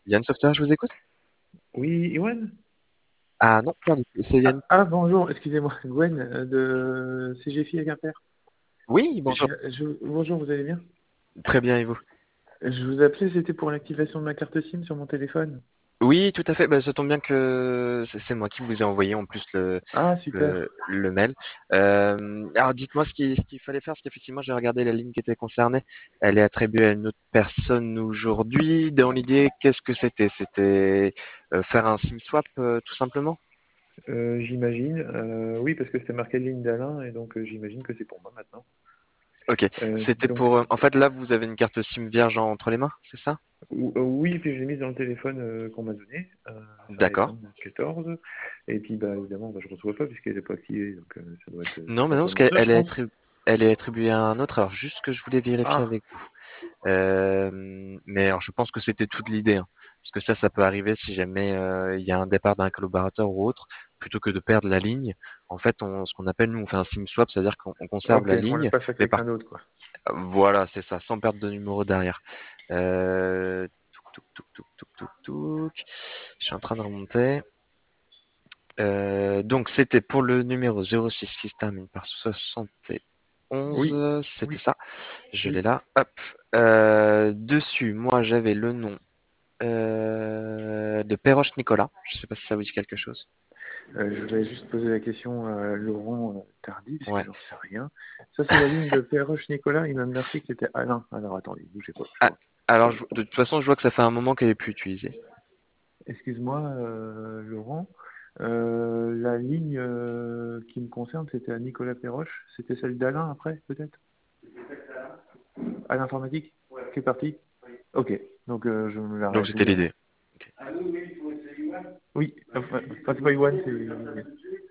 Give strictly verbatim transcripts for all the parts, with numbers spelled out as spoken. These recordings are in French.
Yann Software, je vous écoute. Oui, Gwen? Ah non, pas du tout. C'est Ah, Yann. ah, bonjour, excusez-moi, Gwen euh, de C G F I à Quimper. Oui, Je- bonjour. je- bonjour, vous allez bien? Très bien, et vous? Je vous appelais, c'était pour l'activation de ma carte SIM sur mon téléphone. Oui, tout à fait. Bah, ça tombe bien que c'est c'est moi qui vous ai envoyé en plus le, Ah, le, super. le mail. Euh, alors dites-moi ce qu'il ce qu'il fallait faire, parce qu'effectivement j'ai regardé la ligne qui était concernée. Elle est attribuée à une autre personne aujourd'hui. Dans l'idée, qu'est-ce que c'était? C'était euh, faire un SIM swap euh, tout simplement? Euh, j'imagine, euh, oui, parce que c'était marqué ligne d'Alain, et donc euh, j'imagine que c'est pour moi maintenant. Ok. Euh, C'était donc, pour. euh, En fait, là, vous avez une carte SIM vierge entre les mains, c'est ça? ou- euh, oui, puis je l'ai mise dans le téléphone euh, qu'on m'a donné, euh, c'est un D'accord. iPhone quatorze, et puis bah, évidemment, bah, je ne reçois pas puisqu'elle n'est pas activée, donc euh, ça doit être euh, Non, tout mais non, parce simplement qu'elle ça, je elle est pense. attribuée, elle est attribuée à un autre. Alors, juste ce que je voulais vérifier Ah, avec vous. Euh, mais alors, je pense que c'était toute l'idée, hein. Parce que ça, ça peut arriver si jamais euh, il y a un départ d'un collaborateur ou autre, plutôt que de perdre la ligne. En fait, on, ce qu'on appelle nous, on fait un SIM swap, c'est-à-dire qu'on on conserve ok, la on la ligne, passe à mais par quelqu'un d'autre, quoi. voilà, c'est ça, sans perdre de numéro derrière. Euh, touc, touc, touc, touc, touc, touc, touc. Je suis en train de remonter. Euh, donc, c'était pour le numéro zéro six qui se termine par soixante et Oui, onze. C'était oui, ça. Je l'ai oui. là. Hop. Euh, dessus, moi, j'avais le nom euh, de Perroche Nicolas. Je sais pas si ça vous dit quelque chose. Euh, je vais juste poser la question à Laurent euh, Tardy, parce que Ouais. j'en sais rien. Ça, c'est la ligne de Perroche Nicolas. Il m'a marqué que c'était Alain. Alors, attendez, bougez pas, je Ah, vois. alors, je- de toute façon, je vois que ça fait un moment qu'elle est plus utilisée. Excuse-moi, euh, Laurent. Euh, la ligne euh, qui me concerne, c'était à Nicolas Perroche. C'était celle d'Alain après, peut-être? À l'informatique? Qui est parti? Ok, donc euh, je me la Donc, c'était réattribue à moi. l'idée. Ok. Oui, enfin, enfin, c'est pas Iwan, c'est...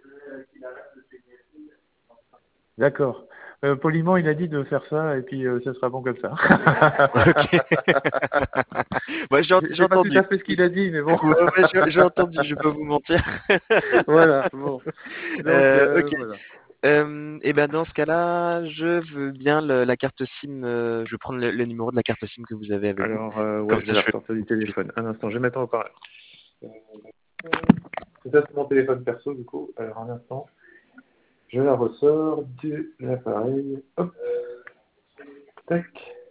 D'accord. Euh, poliment, il a dit de faire ça, et puis euh, ça sera bon comme ça. Ok. Ouais, j'ai ent- C'est j'ai c'est pas tout entendu. à fait ce qu'il a dit, mais bon. Ouais, ouais, j'ai j'ai entendu. Je vais pas vous mentir. Voilà, bon. Donc, Euh, euh, ok. voilà. Euh, et ben dans ce cas-là, je veux bien le- la carte SIM. Euh, je vais prendre le, le numéro de la carte SIM que vous avez avec vous. Alors, euh, ouais, Comme je ça, vais la je fais ressortir du tout de suite. téléphone. Un instant, je vais mettre en haut-parleur. Euh, C'est ça, c'est mon téléphone perso, du coup. Alors, un instant, je la ressors de l'appareil. Hop, tac.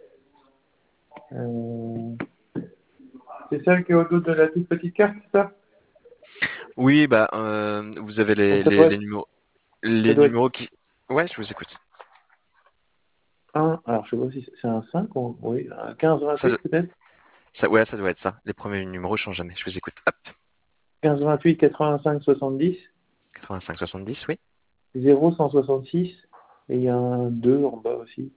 Euh, c'est celle qui est au dos de la toute petite carte, c'est ça? Oui, bah euh, vous avez Donc, les, ça les, doit les être, numéros, ça les doit être numéros qui. Ouais, je vous écoute. un. Alors, je sais pas si c'est un cinq ou oui, un quinze Ça, vingt-huit doit- peut-être? ça, ouais, ça doit être ça. Les premiers numéros changent jamais. Je vous écoute. Hop. quinze vingt-huit quatre-vingt-cinq soixante-dix quatre-vingt-cinq soixante-dix, oui. zéro cent soixante-six et il y a un deux en bas aussi.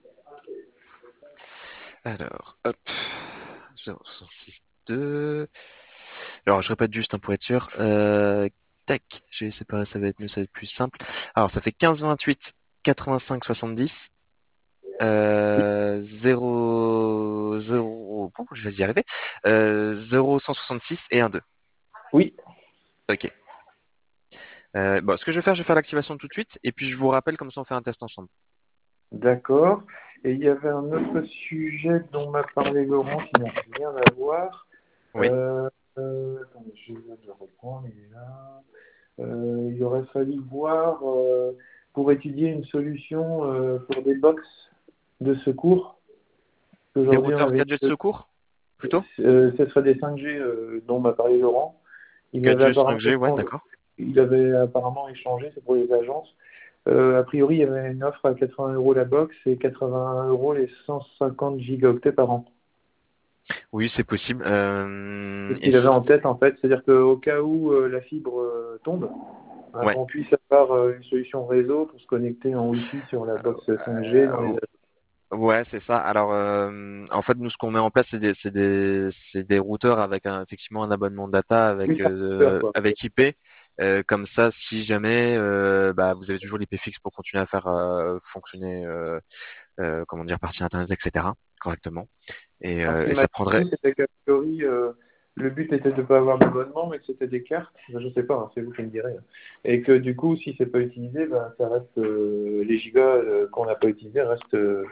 Alors, hop. zéro soixante-six deux. Alors, je répète juste hein, pour être sûr. Euh, tac. Je vais séparer, ça va être mieux, ça va être plus simple. Alors, ça fait quinze vingt-huit quatre-vingt-cinq soixante-dix. Oui, Euh, zéro, zéro, oh, je vais y arriver. Euh, zéro cent soixante-six et un deux. oui, Ok. Euh, bon, ce que je vais faire, je vais faire l'activation tout de suite et puis je vous rappelle comme ça on fait un test ensemble. d'accord. Et il y avait un autre sujet dont m'a parlé Laurent qui n'a rien à voir. Oui. Euh, euh, attendez, je vais le reprendre, il est là. Euh, il aurait fallu voir euh, pour étudier une solution euh, pour des box de secours. Des Aujourd'hui, on routeurs avait, quatre G de euh, secours, plutôt? euh, ce serait des cinq G euh, dont m'a parlé Laurent. Il avait quatre G, apparemment, cinq G, ouais, d'accord. il avait apparemment échangé, c'est pour les agences. Euh, a priori, il y avait une offre à quatre-vingts euros la box et quatre-vingts euros les cent cinquante gigaoctets par an. Oui, c'est possible. C'est Euh, ce et qu'il avait si- en tête en fait, c'est-à-dire qu'au cas où euh, la fibre euh, tombe, hein, ouais. qu'on puisse avoir euh, une solution réseau pour se connecter en Wi-Fi sur la box cinq G dans les... Euh, ouais, c'est ça. Alors, euh, en fait, nous, ce qu'on met en place, c'est des, c'est des, c'est des routeurs avec un- effectivement un abonnement data avec, Oui, ça peut faire, euh, quoi. avec I P. Euh, comme ça, si jamais, euh, bah, vous avez toujours l'I P fixe pour continuer à faire euh, fonctionner, euh, euh, comment dire, partie internet, et cetera, correctement. Et, Alors, ce euh, et qu'il m'a ça prendrait. dit, c'était qu'a priori, euh, le but était de ne pas avoir d'abonnement, mais que c'était des cartes. Ben, je ne sais pas, hein, c'est vous qui me direz, hein. Et que du coup, si c'est pas utilisé, ben, ça reste euh, les gigas euh, qu'on n'a pas utilisés restent, euh,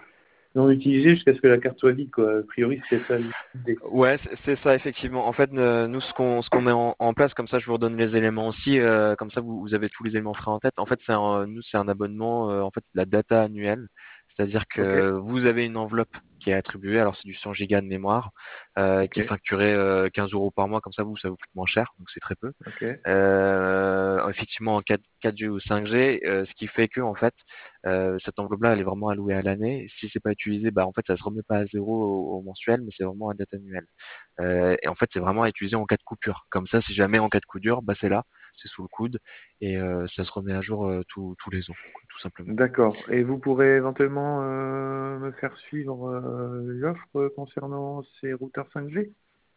non utilisé jusqu'à ce que la carte soit vide, quoi. A priori, c'était ça l'idée. Ouais, c'est c'est ça effectivement. En fait, euh, nous ce qu'on ce qu'on met en, en place, comme ça, je vous redonne les éléments aussi, euh, comme ça vous, vous avez tous les éléments frais en tête. En fait, c'est un, nous c'est un abonnement, euh, en fait, la data annuelle, c'est-à-dire Ok, que vous avez une enveloppe qui est attribuée. Alors c'est du cent gigas de mémoire, euh, ok, qui est facturé euh, quinze euros par mois, comme ça vous ça vous coûte moins cher, donc c'est très peu. ok. Euh, effectivement en quatre, quatre G ou cinq G, euh, ce qui fait que en fait euh, cette enveloppe-là elle est vraiment allouée à l'année. Si c'est pas utilisé, bah en fait ça se remet pas à zéro au, au mensuel, mais c'est vraiment à date annuelle. Euh, et en fait c'est vraiment à utiliser en cas de coupure. Comme ça, si jamais en cas de coup dur, bah c'est là, c'est sous le coude et euh, ça se remet à jour euh, tous tous les ans, quoi, tout simplement. D'accord. Et vous pourrez éventuellement euh, me faire suivre euh, l'offre concernant ces routeurs cinq G?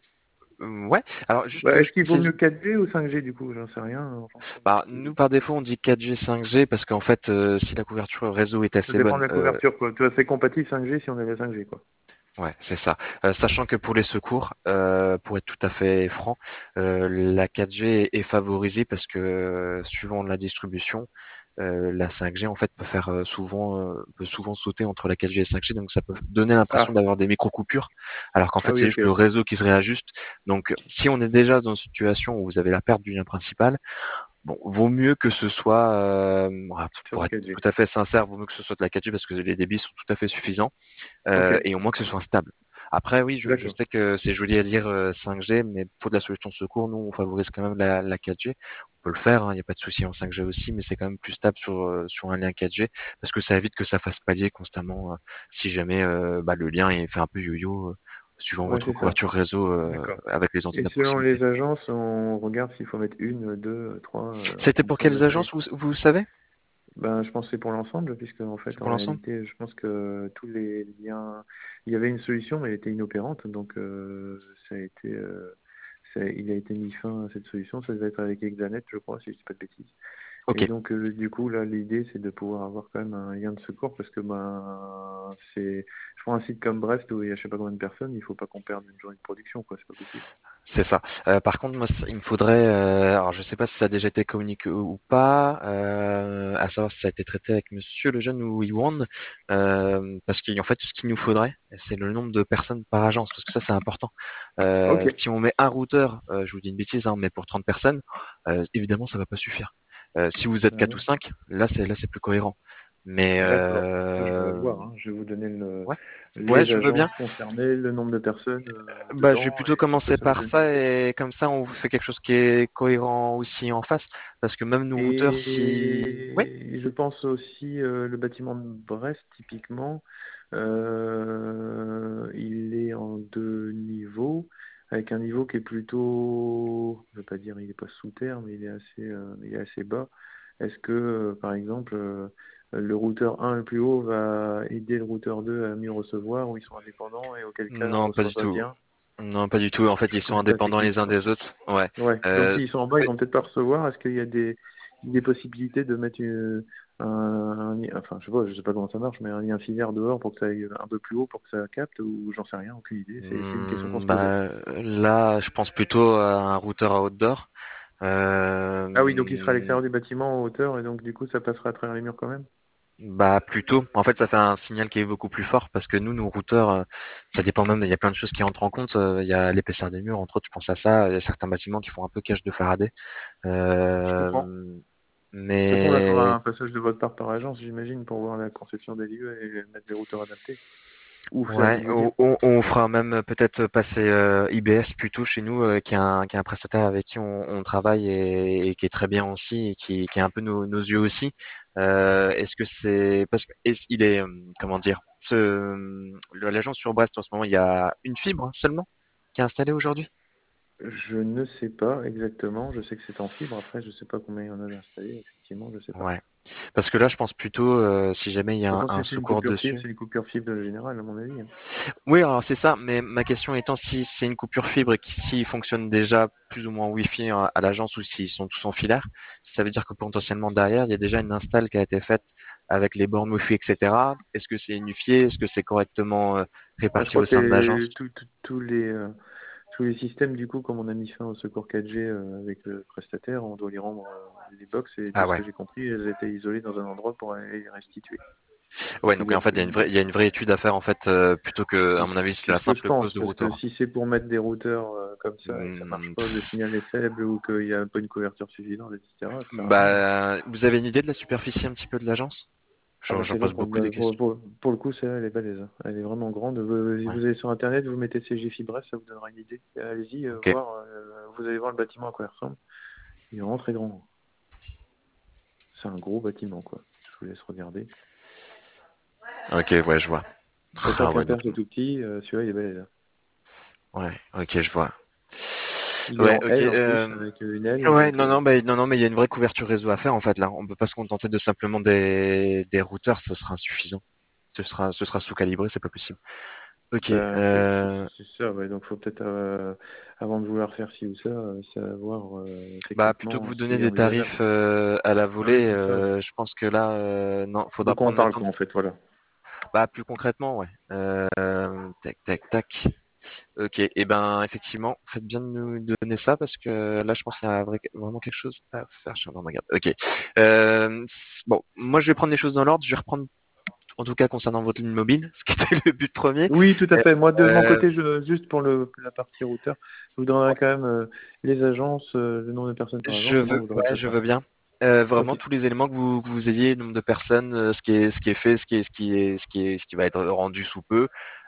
Euh, ouais. Alors juste Bah, que est-ce je qu'il vaut précise, mieux quatre G ou cinq G du coup? J'en sais rien en fonction de bah ce que... nous par défaut on dit quatre G, cinq G parce qu'en fait euh, si la couverture réseau est Ça assez dépend bonne, de la euh, couverture, quoi. Tu vois, c'est compatible cinq G si on a la cinq G, quoi. ouais, c'est ça. Euh, sachant que pour les secours, euh, pour être tout à fait franc, euh, la quatre G est favorisée parce que euh, suivant la distribution, euh, la cinq G en fait peut faire euh, souvent euh, peut souvent sauter entre la quatre G et cinq G, donc ça peut donner l'impression Ah, d'avoir des micro-coupures, alors qu'en ah fait oui, c'est ok, juste le ok. réseau qui se réajuste. Donc si on est déjà dans une situation où vous avez la perte du lien principal, bon, vaut mieux que ce soit, euh, Sur pour du être quatre G. tout à fait sincère, vaut mieux que ce soit de la quatre G parce que les débits sont tout à fait suffisants Ok, euh, et au moins que ce soit stable. Après, oui, je, je d'accord. sais que c'est joli à dire euh, cinq G, mais pour de la solution de secours, nous, on favorise quand même la, la quatre G. On peut le faire, il n'y a pas de souci en cinq G aussi, mais c'est quand même plus stable sur, euh, sur un lien quatre G, parce que ça évite que ça fasse palier constamment euh, si jamais euh, bah, le lien il fait un peu yo-yo, euh, suivant Ouais, votre c'est ça. couverture réseau euh, D'accord. avec les antennes Et à selon proximité. les agences, on regarde s'il faut mettre une, deux, trois, euh, en C'était pour fonction de la quelles taille. agences, vous, vous savez? Ben, je pense que c'est pour l'ensemble, puisque en C'est fait, en pour l'ensemble? réalité, je pense que tous les liens, il y avait une solution, mais elle était inopérante, donc euh, ça a été, euh, ça- il a été mis fin à cette solution. Ça devait être avec Exanet, je crois, si je dis pas de bêtises. Ok. Et donc, euh, du coup, là, l'idée, c'est de pouvoir avoir quand même un lien de secours, parce que ben, c'est, je prends un site comme Brest où il y a je sais pas combien de personnes, il faut pas qu'on perde une journée de production, quoi, c'est pas possible. C'est ça. Euh, par contre, moi, ça- il me faudrait, euh, alors je sais pas si ça a déjà été communiqué ou pas, euh, à savoir si ça a été traité avec Monsieur Lejeune ou Iwan, euh, parce qu'en fait, ce qu'il nous faudrait, c'est le nombre de personnes par agence, parce que ça, c'est important. Ok. Euh, si on met un routeur, euh, je vous dis une bêtise, hein, mais pour trente personnes, euh, évidemment, ça va pas suffire. Euh, si vous êtes Ah quatre ou non. cinq, là, c'est là, c'est plus cohérent. Mais D'accord. Bah, je vais aller euh, voir, hein. Je vais vous donner le, ouais, ouais, les je veux bien. agences concernées, le nombre de personnes euh, Bah, je vais dedans, plutôt et comme commencer ça, ça me par donne une ça idée. et comme ça on vous fait quelque chose qui est cohérent aussi en face. Parce que même nos routeurs, si... Oui, Et je pense aussi euh, le bâtiment de Brest, typiquement, euh, il est en deux niveaux, avec un niveau qui est plutôt, je ne veux pas dire il est pas sous terre, mais il est assez, euh, il est assez bas. Est-ce que, euh, par exemple, euh, le routeur un le plus haut va aider le routeur deux à mieux recevoir, ou ils sont indépendants et auquel cas on ne non, pas reçoit du pas tout. bien? Non, pas du tout. En fait, Des ils choses sont comme ça, indépendants les techniques, uns quoi. des autres. Ouais. Ouais, donc Euh, s'ils sont en bas, ils vont peut-être pas recevoir. Est-ce qu'il y a des, des possibilités de mettre une, un, un lien- enfin je sais pas, je sais pas comment ça marche, mais un lien filaire dehors pour que ça aille un peu plus haut pour que ça capte, ou j'en sais rien, aucune idée. C'est c'est une question qu'on hmm, se posait. bah, là, je pense plutôt à un routeur à outdoor. Ah oui, donc il sera à Euh, l'extérieur du bâtiment en hauteur et donc du coup ça passera à travers les murs quand même. Bah plutôt. En fait, ça fait un signal qui est beaucoup plus fort parce que nous, nos routeurs, euh, ça dépend même. Il y a plein de choses qui entrent en compte. Euh, Il y a l'épaisseur des murs, entre autres. Je pense à ça. Il y a certains bâtiments qui font un peu cage de Faraday. Je comprends. Euh, De toute façon, là, il faudra mais un passage de votre part par agence, j'imagine, pour voir la conception des lieux et mettre des routeurs adaptés. Ou faire du ouais, lieu on, libre. on- on fera même peut-être passer euh, I B S plutôt chez nous, euh, qui est un, qui est un prestataire avec qui on, on travaille et, et qui est très bien aussi et qui, qui est un peu nos, nos yeux aussi. Euh, est-ce que c'est parce que est-ce- il est euh, comment dire ce le- l'agence sur Brest en ce moment, il y a une fibre seulement qui est installée aujourd'hui? Je ne sais pas exactement. Je sais que c'est en fibre. Après, je sais pas combien il y en a d'installés. Effectivement, je sais pas. Ouais. Parce que là, je pense plutôt euh, si jamais il y a De toute un, façon, un si c'est une secours coupure fibre, dessus. c'est une coupure fibre générale, à mon avis, hein. Oui, alors c'est ça, mais ma question étant si c'est une coupure fibre et qui s'ils fonctionnent déjà plus ou moins Wi-Fi à, à l'agence ou s'ils sont tous en filaire, ça veut dire que potentiellement derrière, il y a déjà une install qui a été faite avec les bornes Wi-Fi, et cetera. Est-ce que c'est unifié? Est-ce que c'est correctement euh, Bah, je réparti crois au que sein de les- l'agence? tout- tout- tous les euh, tous les systèmes, du coup, comme on a mis fin au secours quatre G euh, avec le prestataire, on doit les rendre euh, les box, et de Ah ce ouais. que j'ai compris, elles étaient isolées dans un endroit pour aller les restituer. Ouais, qu'il donc y a en fait, il y a une plus. vraie, il y a une vraie étude à faire en fait, euh, plutôt que, à C'est mon avis, c'est c'est la ce que je simple pose pense, de parce que routeur. si c'est pour mettre des routeurs euh, comme ça et que ça marche Hmm, pas, le signal est faible ou qu'il y a pas une couverture suffisante, et cetera, ça sert à rien. Bah, vous avez une idée de la superficie un petit peu de l'agence? Ah J'en bah j'en c'est là pose pour, beaucoup des le- pour, questions. pour, pour le coup, celle-là, elle est balèze, hein. Elle est vraiment grande. Vous, si Ouais. vous allez sur Internet, vous mettez C G Fibre, ça vous donnera une idée. Allez-y, euh, Ok. voir, euh, vous allez voir le bâtiment à quoi il ressemble. Il est vraiment très grand. C'est un gros bâtiment, quoi. Je vous laisse regarder. Ok, ouais, je vois. Autant Ah ouais, qu'Inter, donc, c'est tout petit, euh, celui-là, il est balèze. ouais, ok, je vois. Il est Ouais, en ok. L en plus, Euh, avec une L, ouais, donc non, euh, non, bah, non, non, mais il y a une vraie couverture réseau à faire en fait là. On peut pas se contenter de simplement des, des routeurs, ce sera insuffisant. Ce sera, ce sera sous-calibré, c'est pas possible. Ok. bah, c'est c'est- Euh, c'est ça, ouais. Donc faut peut-être, euh, avant de vouloir faire ci ou ça, euh, savoir euh, bah, plutôt que techniquement vous ce donner qui est des envisageable. tarifs euh, à la Ah oui, volée, c'est ça. euh, je pense que là, euh, non, De faudra quoi on prendre le parle, temps. quoi, de- en fait, voilà. Bah, plus concrètement, ouais. Euh, tac, tac, tac. Ok. Et ben, effectivement, faites bien de nous donner ça parce que là, je pense qu'il y a vrai- vraiment quelque chose à faire. Je suis en train de regarder. Ok. Euh, c- bon, moi, je vais prendre les choses dans l'ordre. Je vais reprendre, en tout cas, concernant votre ligne mobile, ce qui était le but premier. Oui, tout à fait. Moi, de mon Euh, côté, je, juste pour le, la partie routeur, je vous donnerai quand même euh, les agences, euh, le nombre de personnes par je agence, au moins veux, vous aurez ouais, tout je ça. veux bien. Euh, vraiment Ok. tous les éléments que vous, que vous ayez, nombre de personnes, euh, ce qui est, ce qui est fait, ce qui est, ce qui est, ce qui est, ce qui va être rendu sous peu.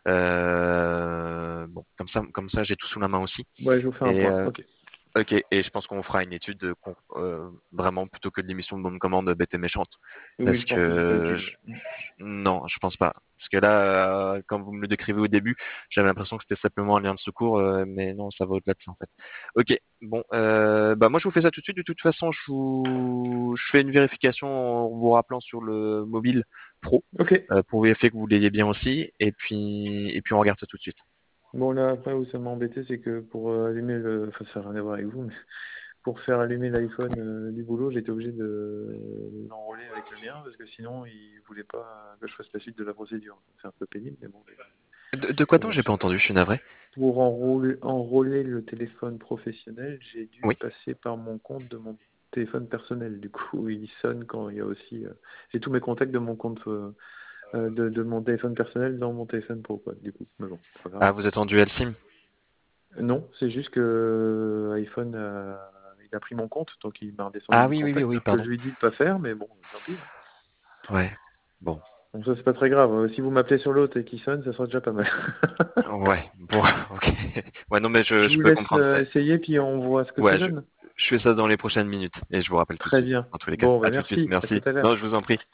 Euh, bon, comme ça, comme ça, j'ai tout sous la main aussi. Ouais, je vous fais un Et point. euh, Ok. ok, et je pense qu'on fera une étude de, con- euh, vraiment plutôt que de l'émission de bonne commande bête et méchante, Oui, oui, parce je pense que c'est pas que utile. je- Ouais. non, je pense pas. Parce que là, euh, quand vous me le décrivez au début, j'avais l'impression que c'était simplement un lien de secours, euh, mais non, ça va au-delà de ça en fait. Ok, bon, euh, bah moi je vous fais ça tout de suite. De toute façon, je vous, je fais une vérification en vous rappelant sur le mobile pro Ok. euh, pour vérifier que vous l'ayez bien aussi, et puis, et puis on regarde ça tout de suite. Bon, là, après, où ça m'a embêté, c'est que pour euh, allumer le... Enfin, ça n'a rien à voir avec vous, mais pour faire allumer l'iPhone euh, du boulot, j'étais obligé de l'enrôler avec le mien, parce que sinon, il voulait pas que je fasse la suite de la procédure. C'est un peu pénible, mais bon. De, de quoi donc Voilà. j'ai pas entendu, je suis navré. Pour enrôler, enrôler le téléphone professionnel, j'ai dû Oui. passer par mon compte de mon téléphone personnel. Du coup, il sonne quand il y a aussi... euh, j'ai tous mes contacts de mon compte... euh, euh, de, de mon téléphone personnel dans mon téléphone pro, quoi, du coup. Mais bon, c'est pas grave. Ah, vous êtes en dual SIM? Non, c'est juste que euh, iPhone, euh, il a pris mon compte, donc il m'a redescendu Ah mon oui, oui, oui, contact, oui, que pardon. je lui dis de pas faire, mais bon, tant pis. Hein. Ouais. Bon. Bon, ça c'est pas très grave. Euh, Si vous m'appelez sur l'autre et qu'il sonne, ça sera déjà pas mal. Ouais. Bon. Ok. Ouais, non, mais je, Je je vous peux laisse comprendre. euh, Euh, essayer, puis on voit ce que ça Ouais, je, donne. je fais ça dans les prochaines minutes et je vous rappelle tout de Très suite. bien. En tous les cas. Bon, À bah tout de suite. merci. À tout Merci. à l'heure. Non, je vous en prie.